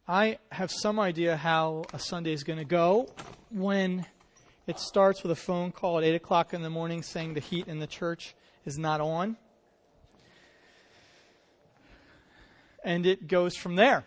I have some idea how a Sunday is going to go when it starts with a phone call at 8 o'clock in the morning saying the heat in the church is not on. And it goes from there.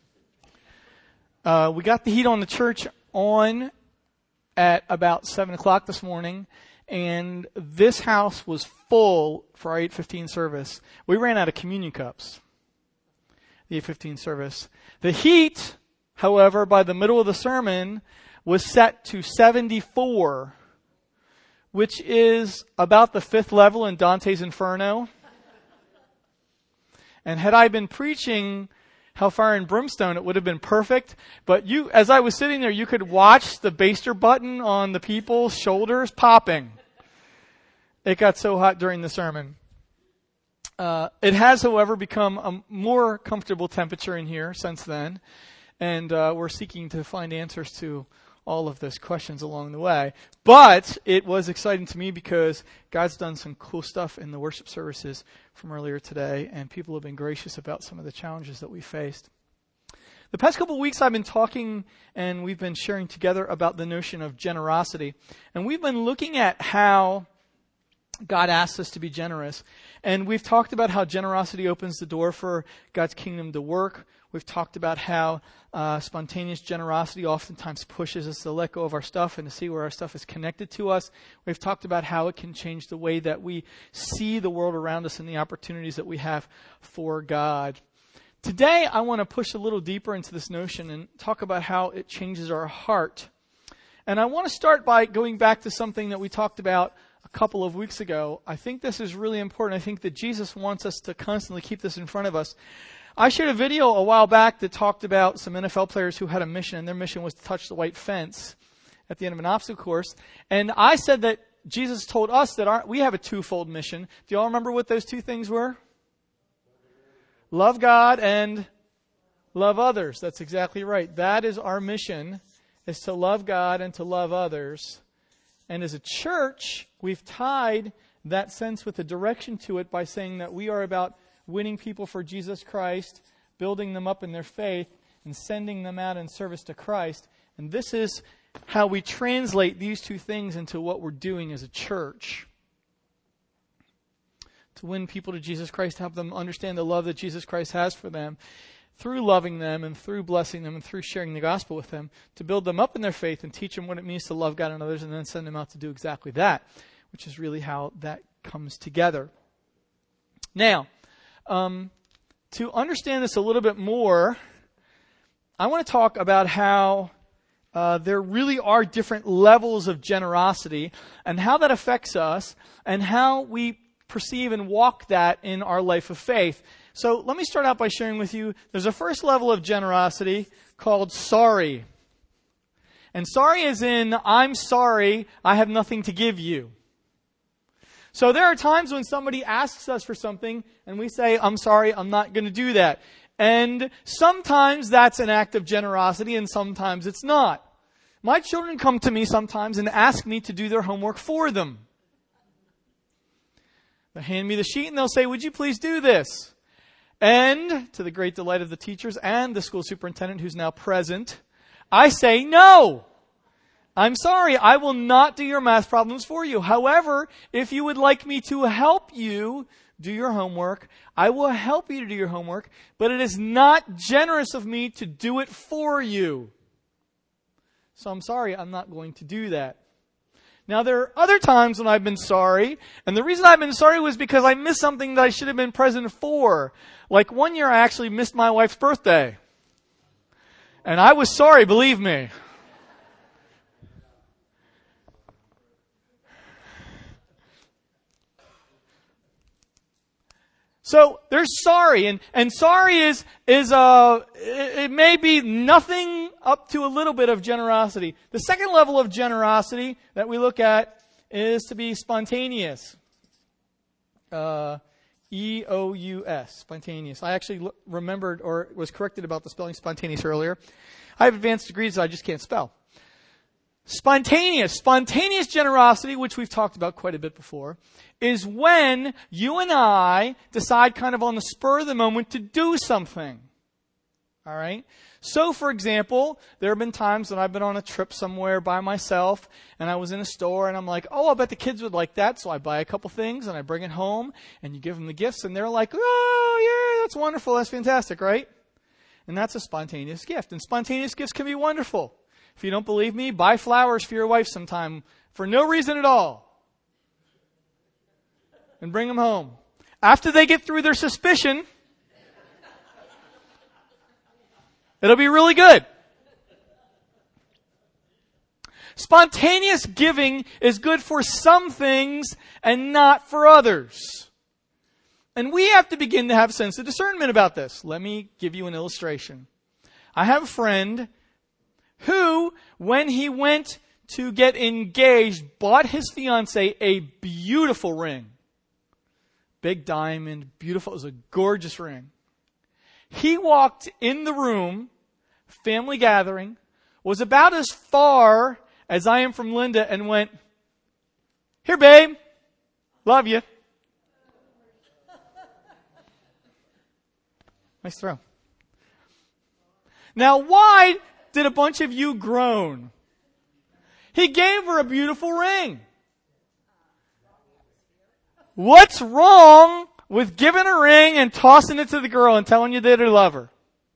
We got the heat on the church on at about 7 o'clock this morning, and this house was full for our 8:15 service. We ran out of communion cups, the 8:15 service. The heat, however, by the middle of the sermon was set to 74, which is about the fifth level in Dante's Inferno. And had I been preaching Hellfire and Brimstone, it would have been perfect. But as I was sitting there, you could watch the baster button on the people's shoulders popping. It got so hot during the sermon. It has, however, become a more comfortable temperature in here since then. And we're seeking to find answers to all of those questions along the way. But it was exciting to me because God's done some cool stuff in the worship services from earlier today, and people have been gracious about some of the challenges that we faced. The past couple of weeks I've been talking and we've been sharing together about the notion of generosity. And we've been looking at how God asks us to be generous. And we've talked about how generosity opens the door for God's kingdom to work. We've talked about how spontaneous generosity oftentimes pushes us to let go of our stuff and to see where our stuff is connected to us. We've talked about how it can change the way that we see the world around us and the opportunities that we have for God. Today, I want to push a little deeper into this notion and talk about how it changes our heart. And I want to start by going back to something that we talked about a couple of weeks ago. I think this is really important. I think that Jesus wants us to constantly keep this in front of us. I shared a video a while back that talked about some NFL players who had a mission, and their mission was to touch the white fence at the end of an obstacle course. And I said that Jesus told us that we have a twofold mission. Do you all remember what those two things were? Love God and love others. That's exactly right. That is our mission, is to love God and to love others. And as a church, we've tied that sense with a direction to it by saying that we are about winning people for Jesus Christ, building them up in their faith, and sending them out in service to Christ. And this is how we translate these two things into what we're doing as a church. To win people to Jesus Christ, help them understand the love that Jesus Christ has for them, through loving them and through blessing them and through sharing the gospel with them, to build them up in their faith and teach them what it means to love God and others, and then send them out to do exactly that, which is really how that comes together. Now, to understand this a little bit more, I want to talk about how there really are different levels of generosity and how that affects us and how we perceive and walk that in our life of faith. So let me start out by sharing with you, there's a first level of generosity called sorry. And sorry is in, I'm sorry, I have nothing to give you. So there are times when somebody asks us for something and we say, I'm sorry, I'm not going to do that. And sometimes that's an act of generosity and sometimes it's not. My children come to me sometimes and ask me to do their homework for them. They hand me the sheet and they'll say, would you please do this? And to the great delight of the teachers and the school superintendent who's now present, I say, no. I'm sorry, I will not do your math problems for you. However, if you would like me to help you do your homework, I will help you to do your homework, but it is not generous of me to do it for you. So I'm sorry, I'm not going to do that. Now, there are other times when I've been sorry, and the reason I've been sorry was because I missed something that I should have been present for. Like one year I actually missed my wife's birthday. And I was sorry, believe me. So there's sorry, and sorry is it may be nothing up to a little bit of generosity. The second level of generosity that we look at is to be spontaneous. E-O-U-S, spontaneous. I actually remembered or was corrected about the spelling spontaneous earlier. I have advanced degrees, so I just can't spell. Spontaneous generosity, which we've talked about quite a bit before, is when you and I decide kind of on the spur of the moment to do something. All right. So, for example, there have been times that I've been on a trip somewhere by myself and I was in a store and I'm like, oh, I bet the kids would like that. So I buy a couple things and I bring it home and you give them the gifts and they're like, oh, yeah, that's wonderful. That's fantastic, right? And that's a spontaneous gift. And spontaneous gifts can be wonderful. If you don't believe me, buy flowers for your wife sometime for no reason at all. And bring them home. After they get through their suspicion, it'll be really good. Spontaneous giving is good for some things and not for others. And we have to begin to have sense of discernment about this. Let me give you an illustration. I have a friend who, when he went to get engaged, bought his fiancée a beautiful ring. Big diamond, beautiful. It was a gorgeous ring. He walked in the room, family gathering, was about as far as I am from Linda and went, here, babe, love you. Nice throw. Now, why did a bunch of you groan? He gave her a beautiful ring. What's wrong with giving a ring and tossing it to the girl and telling you that you love her?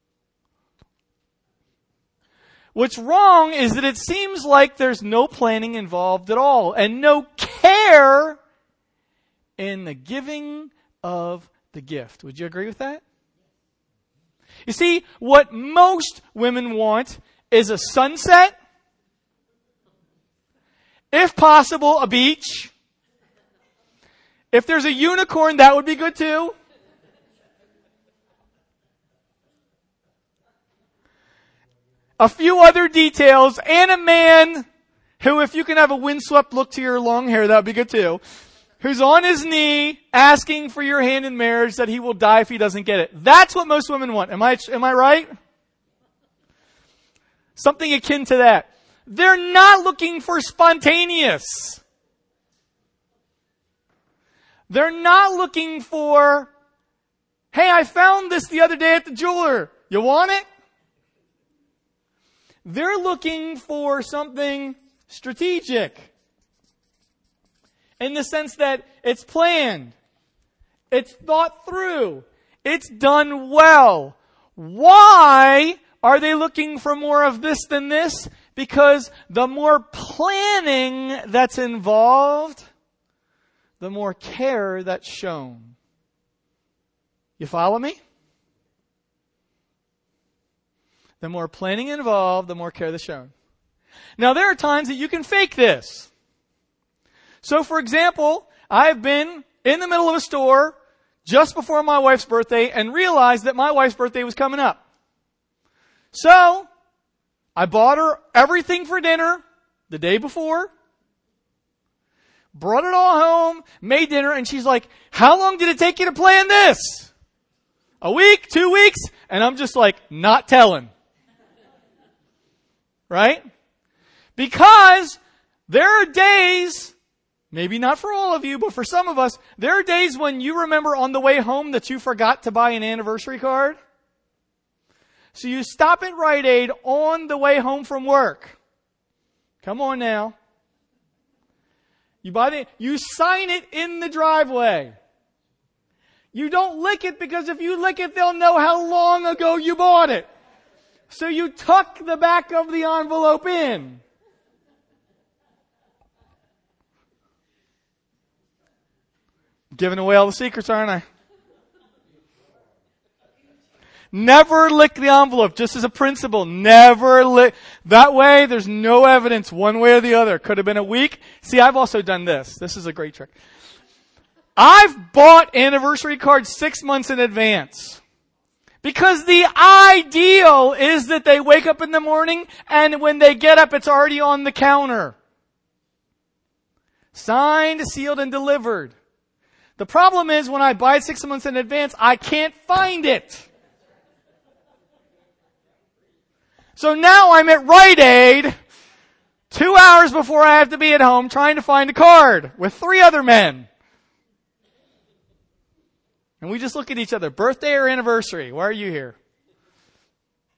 What's wrong is that it seems like there's no planning involved at all and no care in the giving of the gift. Would you agree with that? You see, what most women want is a sunset, if possible, a beach. If there's a unicorn, that would be good too. A few other details, and a man who, if you can have a windswept look to your long hair, that would be good too, who's on his knee asking for your hand in marriage that he will die if he doesn't get it. That's what most women want. Am I right? Something akin to that. They're not looking for spontaneous. They're not looking for, hey, I found this the other day at the jeweler. You want it? They're looking for something strategic. In the sense that it's planned. It's thought through. It's done well. Why are they looking for more of this than this? Because the more planning that's involved, the more care that's shown. You follow me? The more planning involved, the more care that's shown. Now, there are times that you can fake this. So, for example, I've been in the middle of a store just before my wife's birthday and realized that my wife's birthday was coming up. So, I bought her everything for dinner the day before, brought it all home, made dinner, and she's like, how long did it take you to plan this? A week? 2 weeks? And I'm just like, not telling. Right? Because there are days, maybe not for all of you, but for some of us, there are days when you remember on the way home that you forgot to buy an anniversary card. So you stop at Rite Aid on the way home from work. Come on now. You sign it in the driveway. You don't lick it because if you lick it, they'll know how long ago you bought it. So you tuck the back of the envelope in. Giving away all the secrets, aren't I? Never lick the envelope, just as a principle. Never lick. That way, there's no evidence one way or the other. Could have been a week. See, I've also done this. This is a great trick. I've bought anniversary cards 6 months in advance. Because the ideal is that they wake up in the morning and when they get up, it's already on the counter. Signed, sealed, and delivered. The problem is when I buy it 6 months in advance, I can't find it. So now I'm at Rite Aid 2 hours before I have to be at home trying to find a card with 3 other men. And we just look at each other. Birthday or anniversary? Why are you here?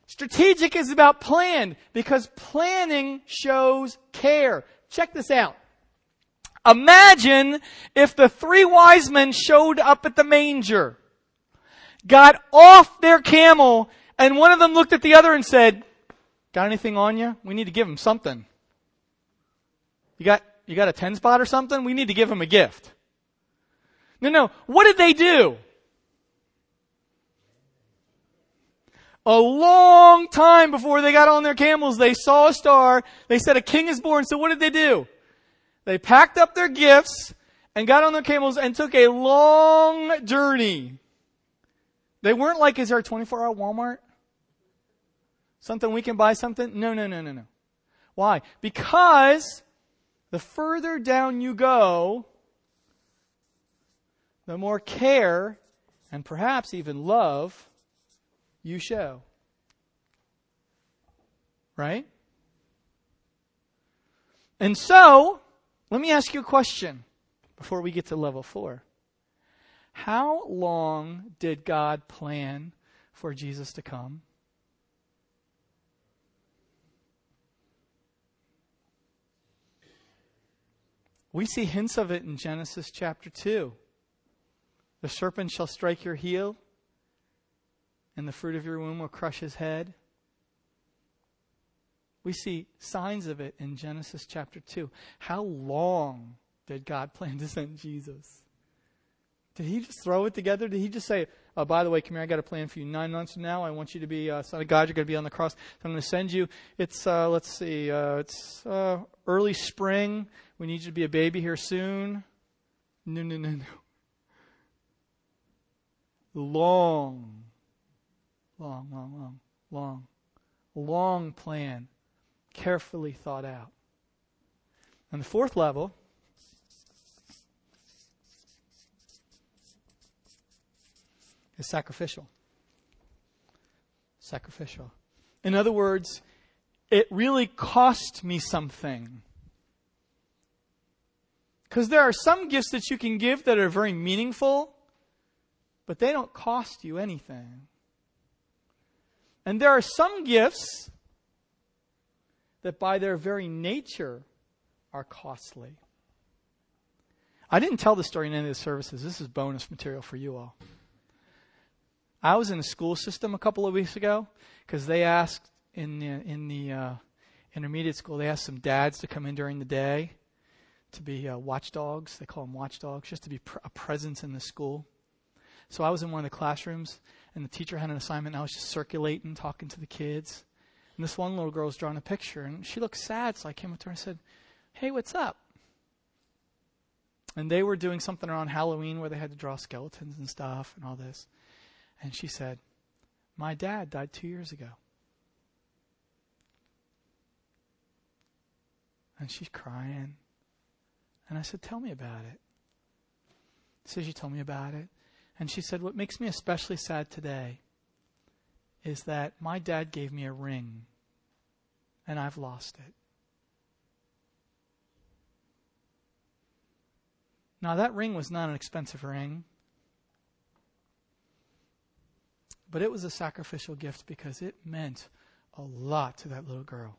Strategic is about planned because planning shows care. Check this out. Imagine if the 3 wise men showed up at the manger, got off their camel, and one of them looked at the other and said, "Got anything on you? We need to give him something. You got a 10 spot or something? We need to give him a gift." No. What did they do? A long time before they got on their camels, they saw a star. They said a king is born. So what did they do? They packed up their gifts and got on their camels and took a long journey. They weren't like, is there a 24-hour Walmart? Something we can buy something? No. Why? Because the further down you go, the more care and perhaps even love you show. Right? And so, let me ask you a question before we get to level 4. How long did God plan for Jesus to come? We see hints of it in Genesis chapter 2. The serpent shall strike your heel, and the fruit of your womb will crush his head. We see signs of it in Genesis chapter 2. How long did God plan to send Jesus? Did he just throw it together? Did he just say, "Oh, by the way, come here, I got a plan for you. 9 months from now, I want you to be Son of God. You're going to be on the cross. So I'm going to send you." It's, it's early spring. We need you to be a baby here soon. No. Long plan. Carefully thought out. And the 4th level is sacrificial. Sacrificial. In other words, it really cost me something. Because there are some gifts that you can give that are very meaningful, but they don't cost you anything. And there are some gifts that by their very nature are costly. I didn't tell the story in any of the services. This is bonus material for you all. I was in a school system a couple of weeks ago because they asked in the intermediate school, they asked some dads to come in during the day to be watchdogs. They call them watchdogs, just to be a presence in the school. So I was in one of the classrooms, and the teacher had an assignment, and I was just circulating, talking to the kids. And this one little girl was drawing a picture, and she looked sad, so I came up to her and said, "Hey, what's up?" And they were doing something around Halloween where they had to draw skeletons and stuff and all this. And she said, "My dad died 2 years ago." And she's crying. And I said, "Tell me about it." So she told me about it. And she said, "What makes me especially sad today is that my dad gave me a ring, and I've lost it." Now, that ring was not an expensive ring, but it was a sacrificial gift because it meant a lot to that little girl.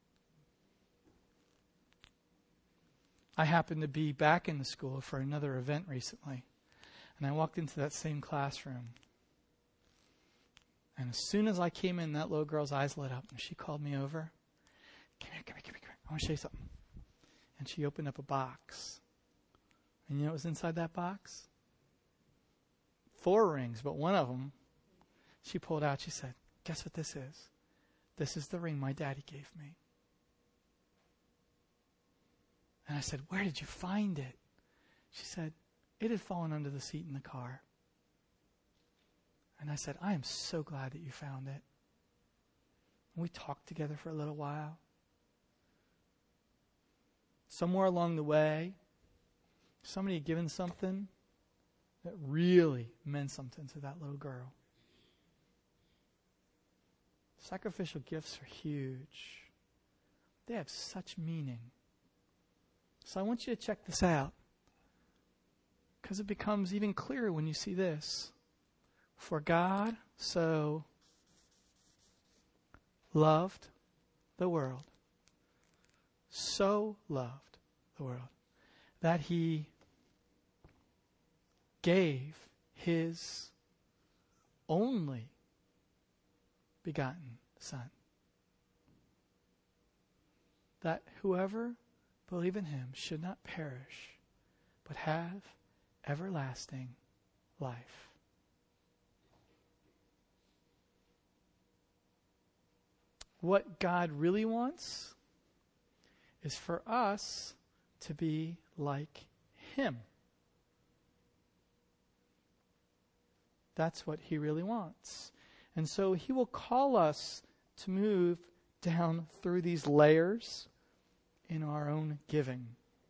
I happened to be back in the school for another event recently, and I walked into that same classroom. And as soon as I came in, that little girl's eyes lit up, and she called me over. Come here. I want to show you something. And she opened up a box. And you know what was inside that box? 4 rings, but one of them, she pulled out. She said, "Guess what this is? This is the ring my daddy gave me." And I said, "Where did you find it?" She said, "It had fallen under the seat in the car." And I said, "I am so glad that you found it." And we talked together for a little while. Somewhere along the way, somebody had given something that really meant something to that little girl. Sacrificial gifts are huge. They have such meaning. So I want you to check this out, because it becomes even clearer when you see this. For God so loved the world. So loved the world that he gave his only begotten Son, that whoever believe in him should not perish, but have everlasting life. What God really wants is for us to be like him. That's what he really wants. And so he will call us to move down through these layers in our own giving.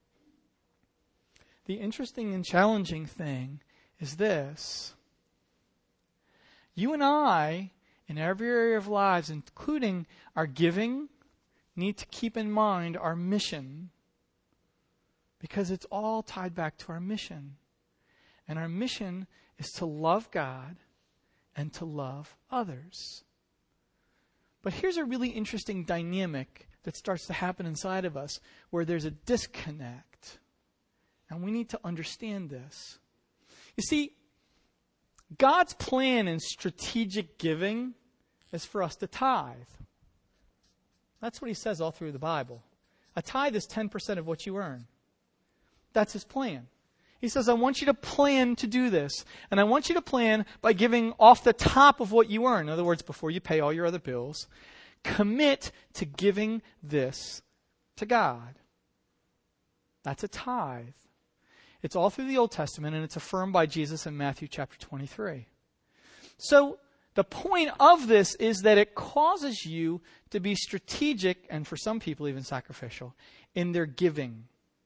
The interesting and challenging thing is this. You and I, in every area of lives, including our giving, need to keep in mind our mission, because it's all tied back to our mission. And our mission is to love God and to love others. But here's a really interesting dynamic that starts to happen inside of us where there's a disconnect. And we need to understand this. You see, God's plan in strategic giving is for us to tithe. That's what he says all through the Bible. A tithe is 10% of what you earn. That's his plan. He says, I want you to plan to do this. And I want you to plan by giving off the top of what you earn. In other words, before you pay all your other bills, commit to giving this to God. That's a tithe. It's all through the Old Testament, and it's affirmed by Jesus in Matthew chapter 23. So the point of this is that it causes you to be strategic, and for some people even sacrificial, in their giving.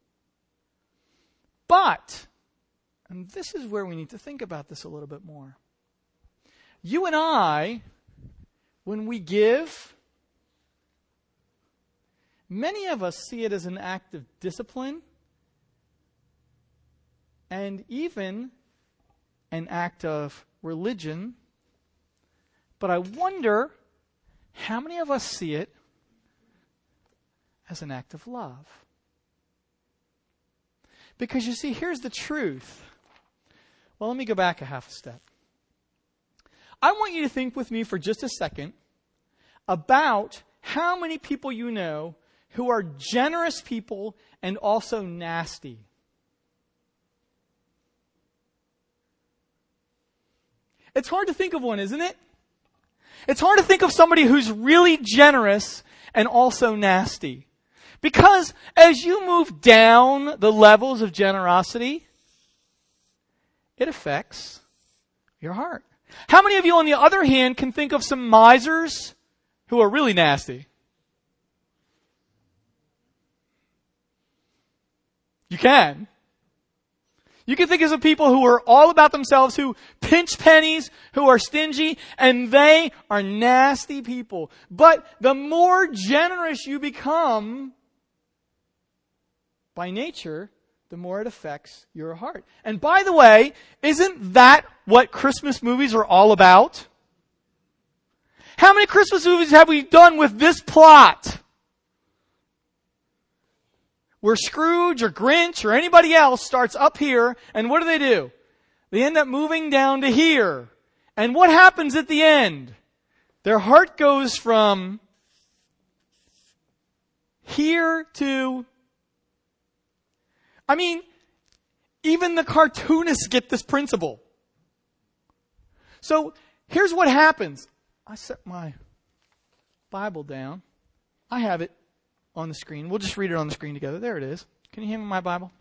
But, and this is where we need to think about this a little bit more. You and I, when we give, many of us see it as an act of discipline and even an act of religion. But I wonder how many of us see it as an act of love. Because you see, here's the truth. Well, let me go back a half a step. I want you to think with me for just a second about how many people you know who are generous people and also nasty. It's hard to think of one, isn't it? It's hard to think of somebody who's really generous and also nasty. Because as you move down the levels of generosity, it affects your heart. How many of you, on the other hand, can think of some misers who are really nasty? You can. You can think of some people who are all about themselves, who pinch pennies, who are stingy, and they are nasty people. But the more generous you become, by nature, the more it affects your heart. And by the way, isn't that what Christmas movies are all about? How many Christmas movies have we done with this plot? Where Scrooge or Grinch or anybody else starts up here, and what do? They end up moving down to here. And what happens at the end? Their heart goes from here to... I mean, even the cartoonists get this principle. So here's what happens. I set my Bible down. I have it on the screen. We'll just read it on the screen together. There it is. Can you hand me my Bible?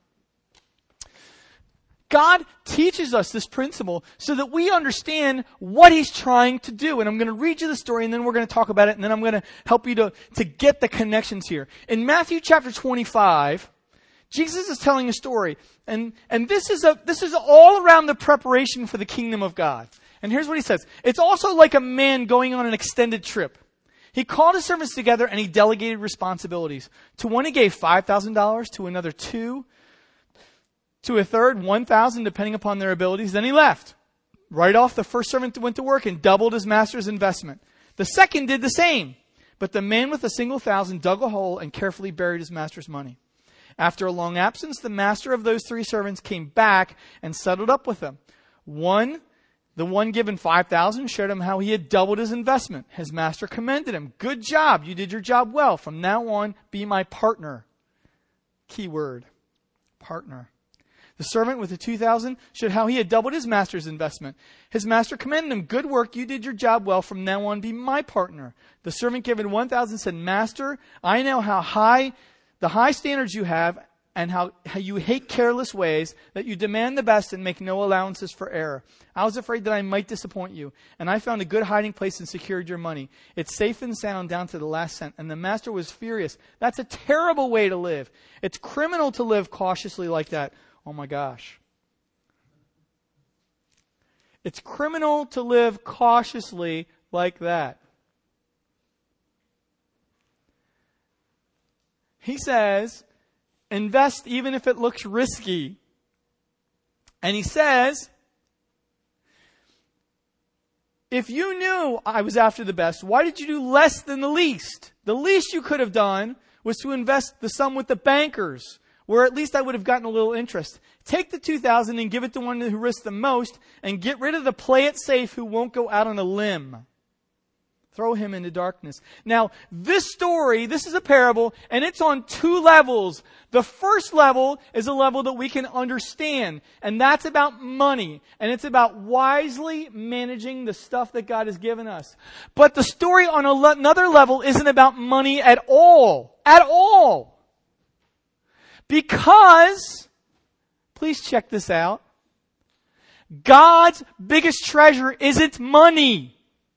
God teaches us this principle so that we understand what he's trying to do. And I'm going to read you the story, and then we're going to talk about it, and then I'm going to help you to get the connections here. In Matthew chapter 25, Jesus is telling a story, and this is all around the preparation for the kingdom of God. And here's what he says. It's also like a man going on an extended trip. He called his servants together and he delegated responsibilities. To one he gave $5,000, to another $2,000, to a third $1,000, depending upon their abilities. Then he left. Right off, the first servant went to work and doubled his master's investment. The second did the same. But the man with a single 1,000 dug a hole and carefully buried his master's money. After a long absence, the master of those 3 servants came back and settled up with them. The one given 5,000 showed him how he had doubled his investment. His master commended him. Good job. You did your job well. From now on, be my partner. Key word. Partner. The servant with the 2,000 showed how he had doubled his master's investment. His master commended him. Good work. You did your job well. From now on, be my partner. The servant given 1,000 said, Master, I know the high standards you have and how you hate careless ways, that you demand the best and make no allowances for error. I was afraid that I might disappoint you, and I found a good hiding place and secured your money. It's safe and sound down to the last cent. And the master was furious. That's a terrible way to live. It's criminal to live cautiously like that. Oh my gosh. It's criminal to live cautiously like that. He says, invest even if it looks risky. And he says, if you knew I was after the best, why did you do less than the least? The least you could have done was to invest the sum with the bankers, where at least I would have gotten a little interest. Take the 2,000 and give it to one who risks the most, and get rid of the play it safe who won't go out on a limb. Throw him into darkness. Now, this story, this is a parable, and it's on 2 levels. The first level is a level that we can understand, and that's about money, and it's about wisely managing the stuff that God has given us. But the story on another level isn't about money at all. At all. Because, please check this out, God's biggest treasure isn't money.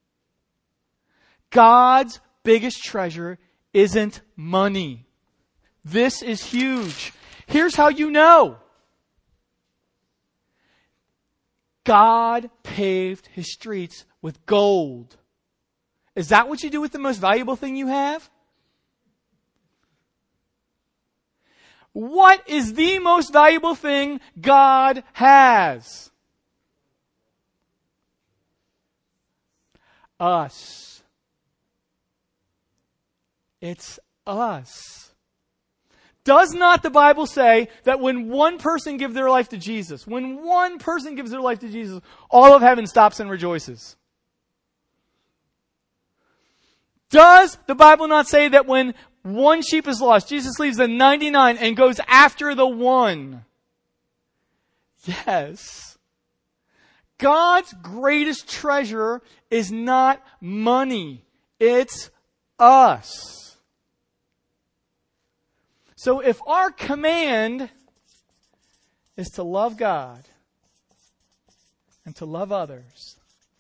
God's biggest treasure isn't money. This is huge. Here's how you know. God paved His streets with gold. Is that what you do with the most valuable thing you have? What is the most valuable thing God has? Us. It's us. Does not the Bible say that when one person gives their life to Jesus, all of heaven stops and rejoices? Does the Bible not say that when one sheep is lost, Jesus leaves the 99 and goes after the one? Yes. God's greatest treasure is not money. It's us. So if our command is to love God and to love others,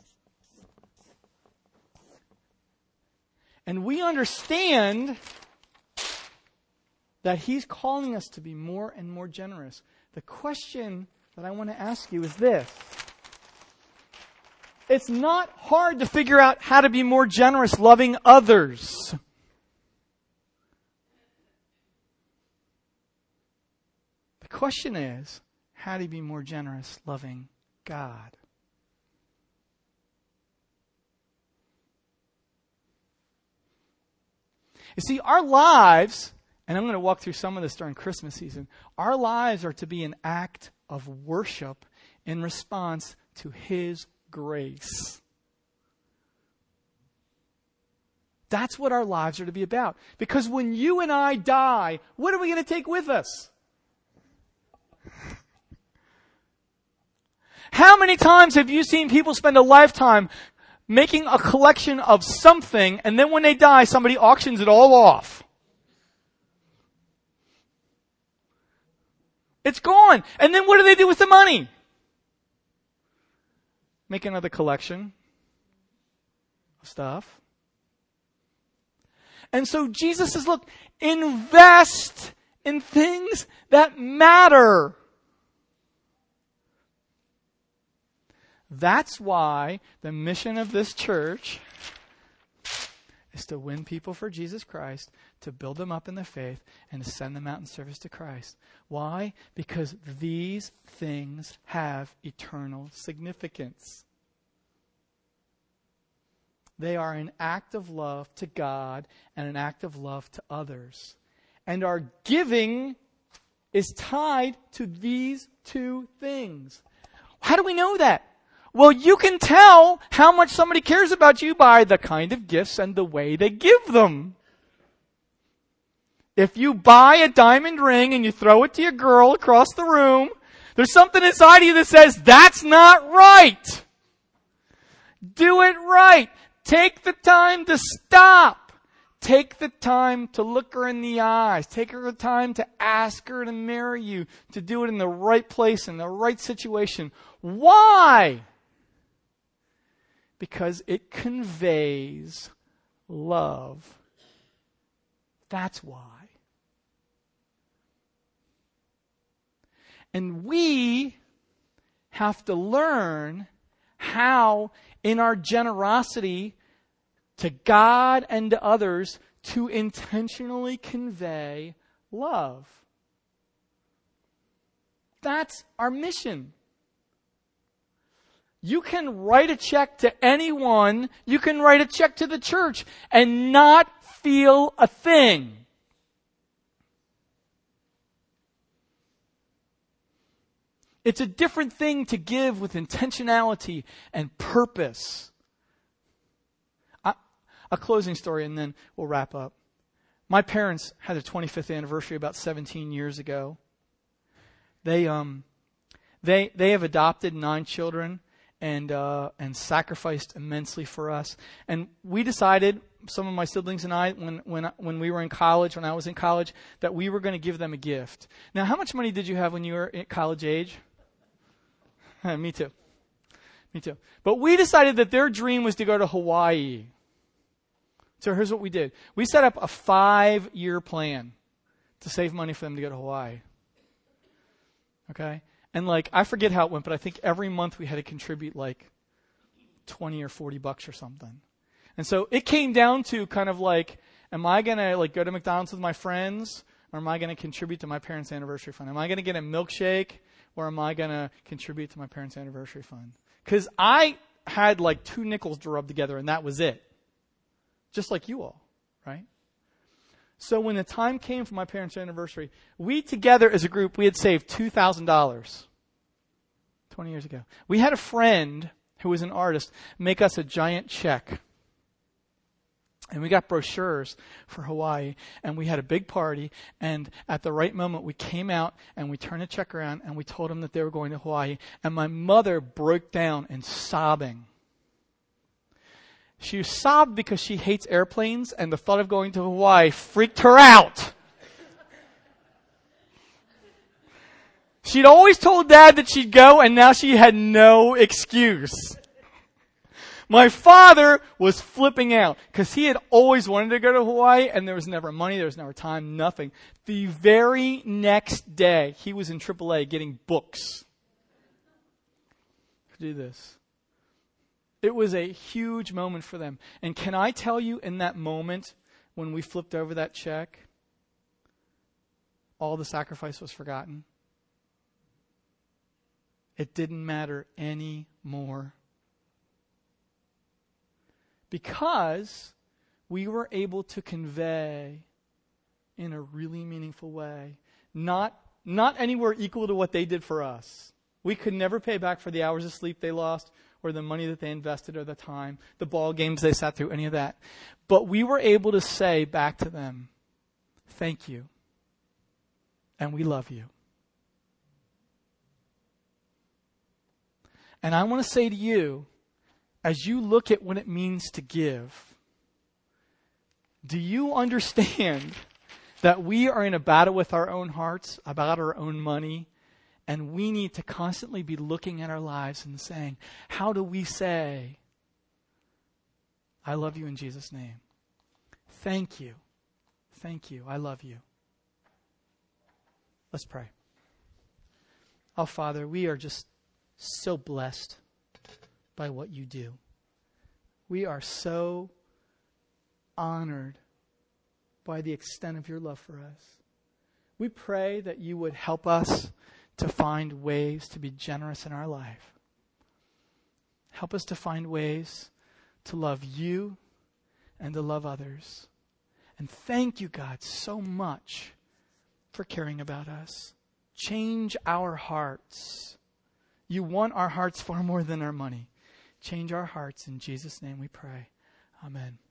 and we understand that He's calling us to be more and more generous, the question that I want to ask you is this. It's not hard to figure out how to be more generous loving others. The question is, how do you be more generous loving God? You see, our lives, and I'm going to walk through some of this during Christmas season, our lives are to be an act of worship in response to His grace. That's what our lives are to be about. Because when you and I die, what are we going to take with us? How many times have you seen people spend a lifetime making a collection of something, and then when they die, somebody auctions it all off? It's gone. And then what do they do with the money? Make another collection of stuff. And so Jesus says, look, invest in things that matter. That's why the mission of this church is to win people for Jesus Christ, to build them up in the faith, and to send them out in service to Christ. Why? Because these things have eternal significance. They are an act of love to God and an act of love to others. And our giving is tied to these two things. How do we know that? Well, you can tell how much somebody cares about you by the kind of gifts and the way they give them. If you buy a diamond ring and you throw it to your girl across the room, there's something inside of you that says, that's not right. Do it right. Take the time to stop. Take the time to look her in the eyes. Take the time to ask her to marry you, to do it in the right place, in the right situation. Why? Because it conveys love. That's why. And we have to learn how, in our generosity to God and to others, to intentionally convey love. That's our mission. You can write a check to anyone, you can write a check to the church and not feel a thing. It's a different thing to give with intentionality and purpose. A closing story and then we'll wrap up. My parents had their 25th anniversary about 17 years ago. They have adopted 9 children and sacrificed immensely for us. And we decided, some of my siblings and I, when we were in college, when I was in college, that we were going to give them a gift. Now, how much money did you have when you were at college age? Me too. But we decided that their dream was to go to Hawaii. So here's what we did. We set up a 5-year plan to save money for them to go to Hawaii. Okay? And I forget how it went, but I think every month we had to contribute $20 or $40 or something. And so it came down to kind of am I going to go to McDonald's with my friends, or am I going to contribute to my parents' anniversary fund? Am I going to get a milkshake, or am I going to contribute to my parents' anniversary fund? Because I had 2 nickels to rub together, and that was it. Just like you all, right? So when the time came for my parents' anniversary, we together as a group, we had saved $2,000 20 years ago. We had a friend who was an artist make us a giant check. And we got brochures for Hawaii, and we had a big party, and at the right moment we came out and we turned the check around and we told them that they were going to Hawaii, and my mother broke down in sobbing. She sobbed because she hates airplanes, and the thought of going to Hawaii freaked her out. She'd always told Dad that she'd go, and now she had no excuse. My father was flipping out because he had always wanted to go to Hawaii, and there was never money, there was never time, nothing. The very next day, he was in AAA getting books to do this. It was a huge moment for them. And can I tell you, in that moment, when we flipped over that check, all the sacrifice was forgotten. It didn't matter anymore. Because we were able to convey in a really meaningful way, not anywhere equal to what they did for us. We could never pay back for the hours of sleep they lost, or the money that they invested, or the time, the ball games they sat through, any of that. But we were able to say back to them, thank you, and we love you. And I want to say to you, as you look at what it means to give, do you understand that we are in a battle with our own hearts about our own money? And we need to constantly be looking at our lives and saying, how do we say, I love you in Jesus' name. Thank you. Thank you. I love you. Let's pray. Oh, Father, we are just so blessed by what you do. We are so honored by the extent of your love for us. We pray that you would help us to find ways to be generous in our life. Help us to find ways to love you and to love others. And thank you, God, so much for caring about us. Change our hearts. You want our hearts far more than our money. Change our hearts. In Jesus' name we pray. Amen.